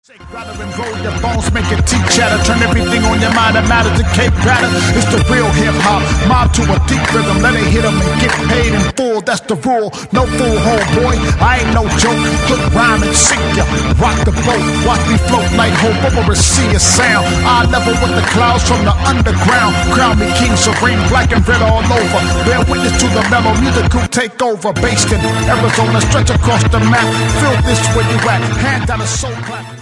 Rather than roll your bones, make your teeth chatter. Turn everything on your mind that matters to Cape Batter. It's the real hip-hop, mob to a deep rhythm. Let it hit 'em and get paid in full, that's the rule. No fool, homeboy, I ain't no joke. Hook, rhyme, and sink ya. Rock the boat, watch me float like hope over a sea of sound. Eye level with the clouds from the underground. Crown me king, serene, black and red all over. Bear witness to the mellow music who take over. Based in Arizona, stretch across the map. Feel this where you at, hand down a soul clap.